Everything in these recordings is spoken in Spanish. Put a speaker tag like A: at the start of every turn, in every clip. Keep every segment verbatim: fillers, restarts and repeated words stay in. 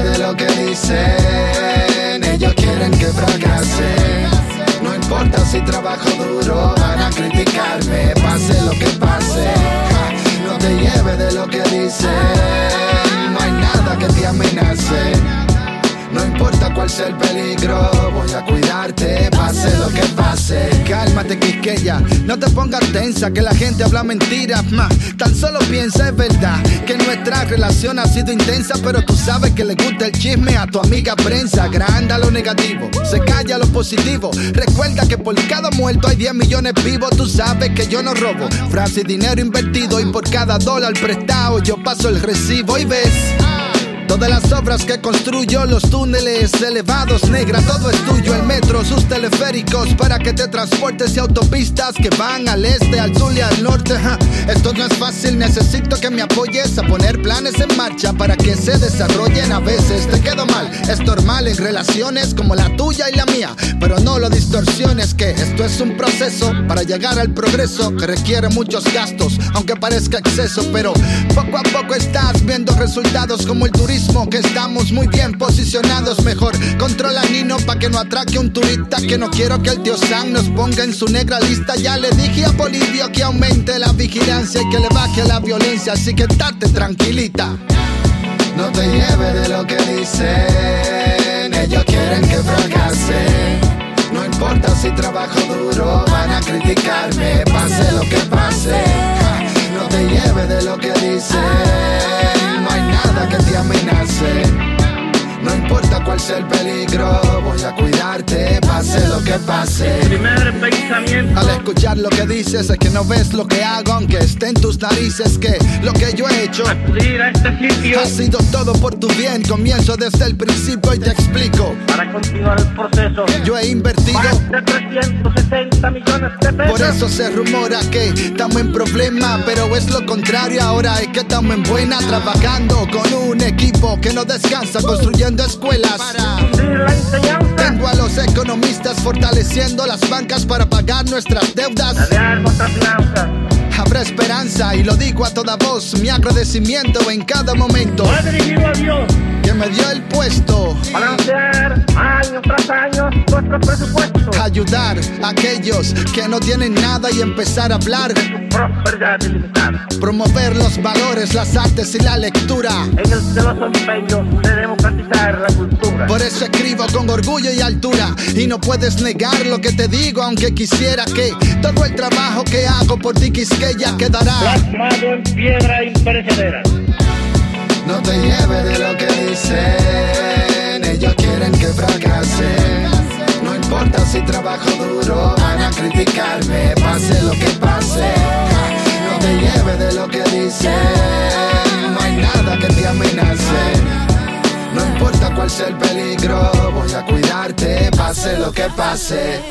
A: lleve de lo que dicen. Ellos quieren que fracase. No importa si trabajo duro, van a criticarme, pase lo que pase. Ja, no te lleve de lo que dicen. No hay nada que te amenace. No importa cuál sea el peligro, voy a cuidarte, pase lo que pase.
B: Cálmate, Quisqueya, no te pongas tensa, que la gente habla mentiras. Ma, tan solo piensa, es verdad, que nuestra relación ha sido intensa, pero tú sabes que le gusta el chisme a tu amiga prensa. Agranda lo negativo, se calla lo positivo. Recuerda que por cada muerto hay diez millones vivos. Tú sabes que yo no robo, frase y dinero invertido, y por cada dólar prestado yo paso el recibo. Y ves todas las obras que construyo, los túneles elevados, negra, todo es tuyo. El metro, sus teleféricos para que te transportes, y autopistas que van al este, al sur y al norte. Ja. Esto no es fácil, necesito que me apoyes a poner planes en marcha para que se desarrollen. A veces te quedo mal, es normal en relaciones como la tuya y la mía, pero no lo distorsiones, que esto es un proceso para llegar al progreso que requiere muchos gastos, aunque parezca exceso. Pero poco a poco estás viendo resultados como el turismo, que estamos muy bien posicionados. Mejor controla Nino pa' que no atraque un turista, que no quiero que el tío Sam nos ponga en su negra lista. Ya le dije a Bolivia que aumente la vigilancia y que le baje la violencia, así que estate tranquilita.
A: No te lleve de lo que dicen. Ellos quieren que fracase. No importa si trabajo duro, van a criticarme, pase lo que pase. Ja, no te lleve de lo que dicen. No hay nada que te amenace. No importa cuál sea el peligro, voy a cuidarte, pase lo que pase.
C: Primer pensamiento.
B: Al escuchar lo que dices es que no ves lo que hago, aunque esté en tus narices, que lo que yo he hecho
C: acudir a este sitio
B: ha sido todo por tu bien. Comienzo desde el principio y te explico.
C: Para continuar el proceso,
B: yo he invertido
C: más de trescientos sesenta millones de pesos.
B: Por eso se rumora que estamos en problema, pero es lo contrario. Ahora es que estamos en buena, trabajando con un equipo que no descansa, construyendo escuelas para
C: la enseñanza.
B: Tengo a los economistas fortaleciendo las bancas para pagar nuestras deudas.
C: Ladear contra finanzas.
B: Habrá esperanza y lo digo a toda voz. Mi agradecimiento en cada momento
C: Va dirigido a Dios,
B: que me dio el puesto.
C: Balancear año tras año nuestro presupuesto.
B: Ayudar a aquellos que no tienen nada y empezar a hablar
C: de su prosperidad ilimitada.
B: Promover los valores, las artes y la lectura.
C: En el celoso empeño de democratizar la cultura.
B: Por eso escribo con orgullo y altura, y no puedes negar lo que te digo, aunque quisiera que todo el trabajo que hago por ti, Quisqueya, quedará
C: plasmado en piedra imperecedera.
A: No te lleve de lo que dicen. Ellos quieren que fracase. No importa si trabajo duro, van a criticarme, pase lo que pase. No te lleve de lo que dicen. No hay nada que te amenace. No importa cuál sea el peligro, voy a cuidarte, pase lo que pase.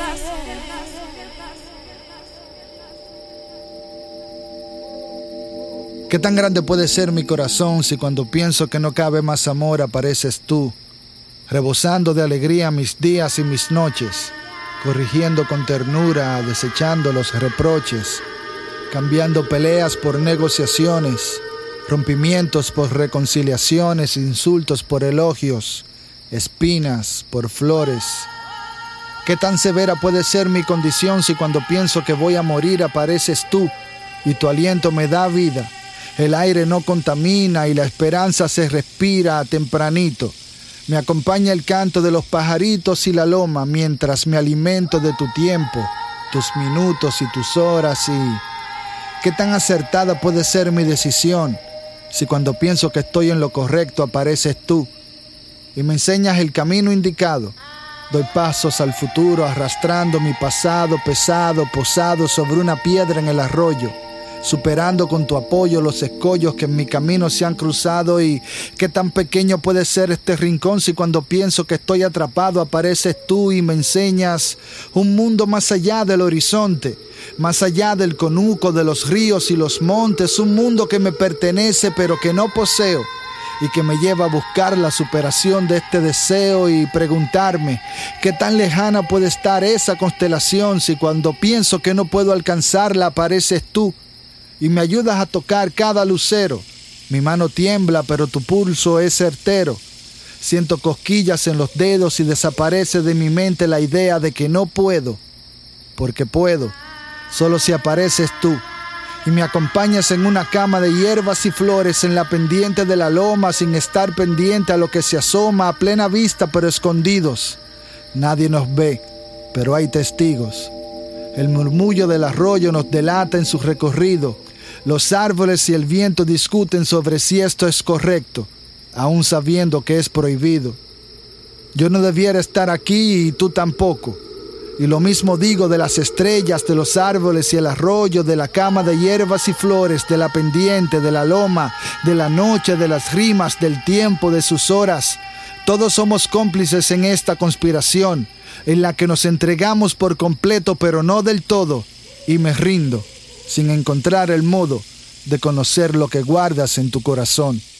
B: ¿Qué tan grande puede ser mi corazón si cuando pienso que no cabe más amor apareces tú, rebosando de alegría mis días y mis noches, corrigiendo con ternura, desechando los reproches, cambiando peleas por negociaciones, rompimientos por reconciliaciones, insultos por elogios, espinas por flores? ¿Qué tan severa puede ser mi condición si cuando pienso que voy a morir apareces tú y tu aliento me da vida? El aire no contamina y la esperanza se respira tempranito. Me acompaña el canto de los pajaritos y la loma mientras me alimento de tu tiempo, tus minutos y tus horas. Y ¿qué tan acertada puede ser mi decisión si cuando pienso que estoy en lo correcto apareces tú y me enseñas el camino indicado? Doy pasos al futuro arrastrando mi pasado pesado, posado sobre una piedra en el arroyo, superando con tu apoyo los escollos que en mi camino se han cruzado. Y qué tan pequeño puede ser este rincón si cuando pienso que estoy atrapado apareces tú y me enseñas un mundo más allá del horizonte, más allá del conuco de los ríos y los montes, un mundo que me pertenece pero que no poseo y que me lleva a buscar la superación de este deseo y preguntarme qué tan lejana puede estar esa constelación si cuando pienso que no puedo alcanzarla apareces tú y me ayudas a tocar cada lucero. Mi mano tiembla, pero tu pulso es certero. Siento cosquillas en los dedos y desaparece de mi mente la idea de que no puedo, porque puedo, solo si apareces tú y me acompañas en una cama de hierbas y flores en la pendiente de la loma sin estar pendiente a lo que se asoma a plena vista pero escondidos. Nadie nos ve, pero hay testigos. El murmullo del arroyo nos delata en su recorrido. Los árboles y el viento discuten sobre si esto es correcto, aún sabiendo que es prohibido. Yo no debiera estar aquí y tú tampoco. Y lo mismo digo de las estrellas, de los árboles y el arroyo, de la cama de hierbas y flores, de la pendiente, de la loma, de la noche, de las rimas, del tiempo, de sus horas. Todos somos cómplices en esta conspiración, en la que nos entregamos por completo, pero no del todo, y me rindo, sin encontrar el modo de conocer lo que guardas en tu corazón.